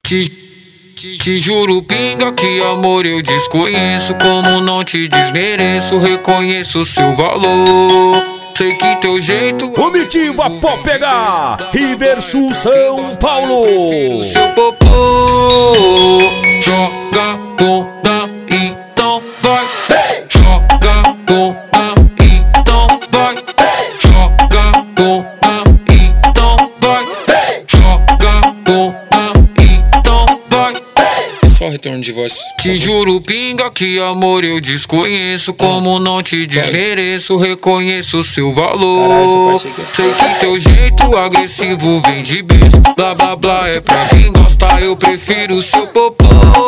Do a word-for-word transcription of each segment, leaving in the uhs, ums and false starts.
Te, te juro, pinga, que amor eu desconheço. Como não te desmereço, reconheço seu valor. Sei que teu jeito. Comitiva pode pegar. Riversul São Paulo. O seu popô joga bunda, então vai. Joga bunda, então vai. Joga bunda, então vai. Joga bunda, então vai. Só retorno de voz. Te juro, pinga, que amor eu desconheço. Como não te desmereço, reconheço seu valor. Sei que teu jeito agressivo vem de berço. Blá blá blá é pra quem gosta, eu prefiro seu popô.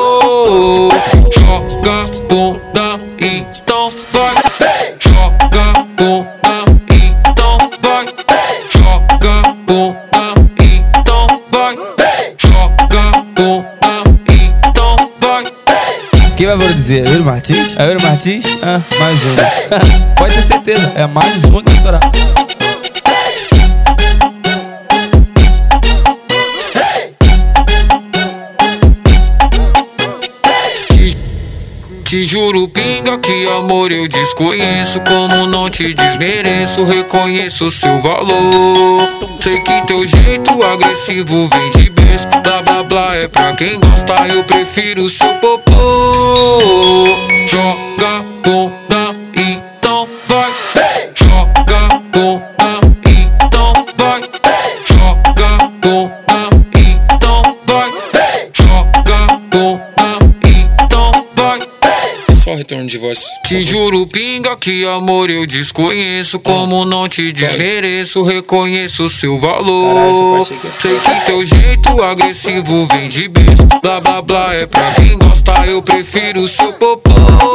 Joga bunda, então vai. Joga bunda, então vai. Joga bunda, então vai. Joga bunda, então vai. Quem vai produzir? É o Yuri Martins? É o Yuri Martins? Ah, mais um. Pode ter certeza, é mais um que vai estourar. Te juro, pinga, que amor eu desconheço. Como não te desmereço, reconheço seu valor. Sei que teu jeito agressivo vem de berço. Blá blá blá é pra quem gosta, eu prefiro seu popô. Joga bunda, então vai. Joga bunda, então vai. Joga bunda, então vai. Joga bunda, então vai. Só retorno de voz. Te juro, pinga, que amor eu desconheço. Como não te desmereço, reconheço seu valor. Sei que teu jeito agressivo vem de berço. Blá blá blá é pra quem gosta, eu prefiro seu popô.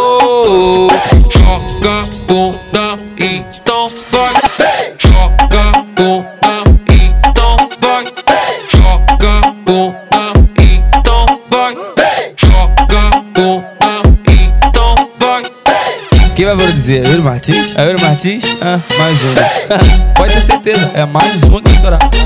Joga bunda, então vai. Joga bunda, então vai. Joga bunda, então vai. Joga bunda, então vai. Quem vai produzir? É o Yuri Martins? É o Yuri Martins? Ah, mais um. Pode ter certeza, é mais um que vai estourar.